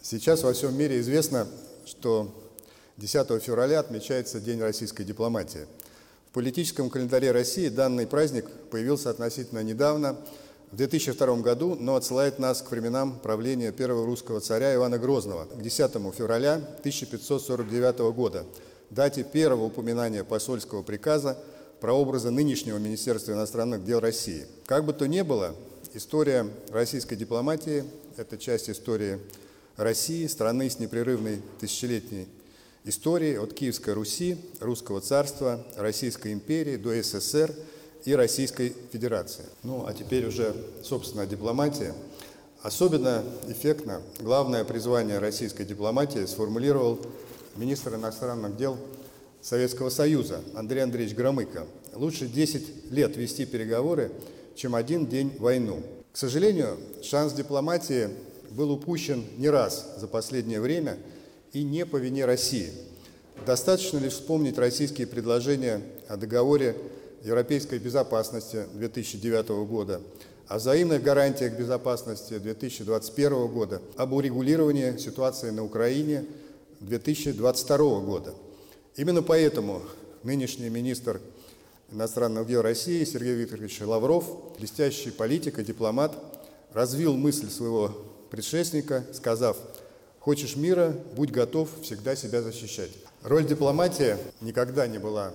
Сейчас во всем мире известно, что 10 февраля отмечается День российской дипломатии. В политическом календаре России данный праздник появился относительно недавно, в 2002 году, но отсылает нас к временам правления первого русского царя Ивана Грозного, к 10 февраля 1549 года, дате первого упоминания посольского приказа прообраза нынешнего Министерства иностранных дел России. Как бы то ни было, история российской дипломатии – это часть истории России, страны с непрерывной тысячелетней историей от Киевской Руси, Русского царства, Российской империи до СССР и Российской Федерации. Ну, а теперь уже, собственно, о дипломатии. Особенно эффектно главное призвание российской дипломатии сформулировал министр иностранных дел Советского Союза Андрей Андреевич Громыко. Лучше 10 лет вести переговоры, чем один день войну. К сожалению, шанс дипломатии был упущен не раз за последнее время и не по вине России. Достаточно лишь вспомнить российские предложения о договоре европейской безопасности 2009 года, о взаимных гарантиях безопасности 2021 года, об урегулировании ситуации на Украине 2022 года. Именно поэтому нынешний министр иностранных дел России Сергей Викторович Лавров, блестящий политик и дипломат, развил мысль своего предшественника, сказав: «Хочешь мира, будь готов всегда себя защищать». Роль дипломатии никогда не была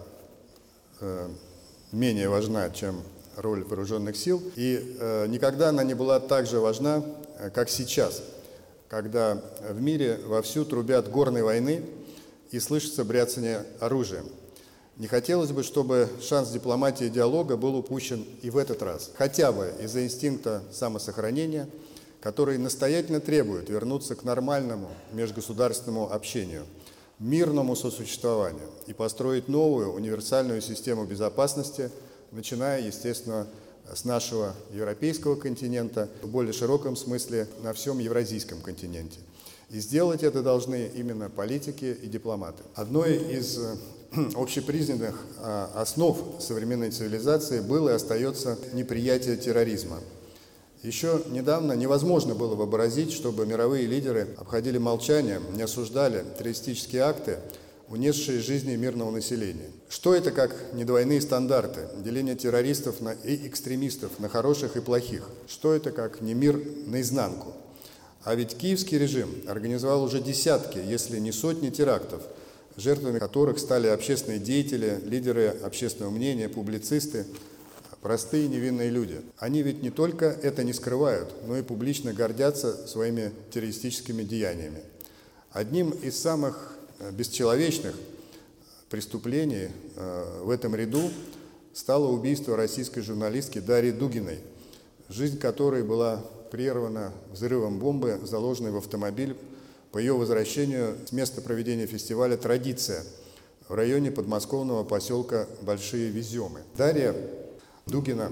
менее важна, чем роль вооруженных сил, и никогда она не была так же важна, как сейчас, когда в мире вовсю трубят горны войны и слышится бряцание оружием. Не хотелось бы, чтобы шанс дипломатии и диалога был упущен и в этот раз, хотя бы из-за инстинкта самосохранения, который настоятельно требует вернуться к нормальному межгосударственному общению, мирному сосуществованию и построить новую универсальную систему безопасности, начиная, естественно, с нашего европейского континента, в более широком смысле на всем евразийском континенте. И сделать это должны именно политики и дипломаты. Одной из общепризнанных основ современной цивилизации было и остается неприятие терроризма. Еще недавно невозможно было вообразить, чтобы мировые лидеры обходили молчанием, не осуждали террористические акты, унесшие жизни мирного населения. Что это как не двойные стандарты, деление террористов и экстремистов на хороших и плохих? Что это как не мир наизнанку? А ведь киевский режим организовал уже десятки, если не сотни терактов, жертвами которых стали общественные деятели, лидеры общественного мнения, публицисты, простые невинные люди. Они ведь не только это не скрывают, но и публично гордятся своими террористическими деяниями. Одним из самых бесчеловечных преступлений в этом ряду стало убийство российской журналистки Дарьи Дугиной, жизнь которой была прервана взрывом бомбы, заложенной в автомобиль по ее возвращению с места проведения фестиваля «Традиция» в районе подмосковного поселка Большие Веземы. Дарья Дугина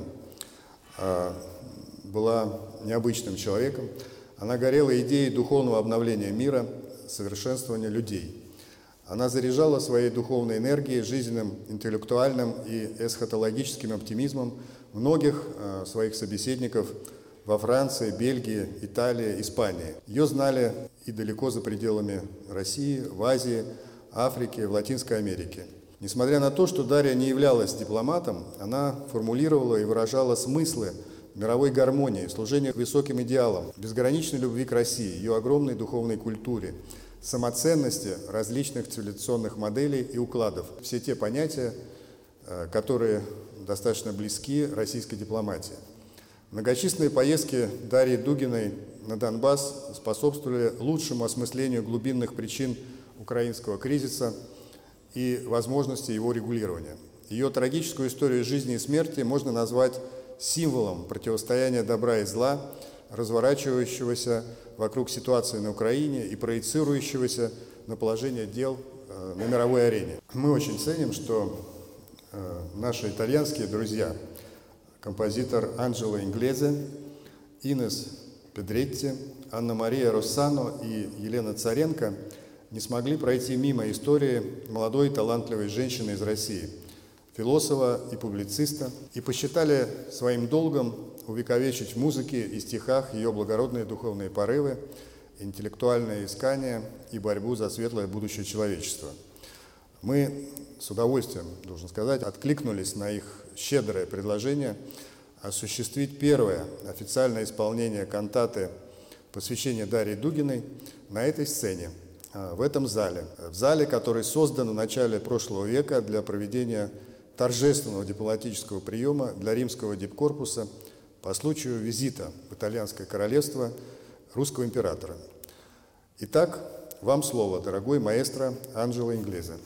была необычным человеком. Она горела идеей духовного обновления мира, совершенствования людей. Она заряжала своей духовной энергией, жизненным, интеллектуальным и эсхатологическим оптимизмом многих своих собеседников во Франции, Бельгии, Италии, Испании. Ее знали и далеко за пределами России, в Азии, Африке, в Латинской Америке. Несмотря на то, что Дарья не являлась дипломатом, она формулировала и выражала смыслы мировой гармонии, служения высоким идеалам, безграничной любви к России, ее огромной духовной культуре, самоценности различных цивилизационных моделей и укладов. Все те понятия, которые достаточно близки российской дипломатии. Многочисленные поездки Дарьи Дугиной на Донбасс способствовали лучшему осмыслению глубинных причин украинского кризиса и возможности его регулирования. Ее трагическую историю жизни и смерти можно назвать символом противостояния добра и зла, разворачивающегося вокруг ситуации на Украине и проецирующегося на положение дел на мировой арене. Мы очень ценим, что наши итальянские друзья, композитор Анджело Инглезе, Инес Педретти, Анна-Мария Россано и Елена Царенко не смогли пройти мимо истории молодой талантливой женщины из России, философа и публициста, и посчитали своим долгом увековечить в музыке и стихах ее благородные духовные порывы интеллектуальное искание и борьбу за светлое будущее человечества. Мы с удовольствием, должен сказать, откликнулись на их щедрое предложение осуществить первое официальное исполнение кантаты посвящения Дарьи Дугиной на этой сцене, в этом зале. В зале, который создан в начале прошлого века для проведения торжественного дипломатического приема для римского дипкорпуса по случаю визита в Итальянское королевство русского императора. Итак, вам слово, дорогой маэстро Анджело Инглезе.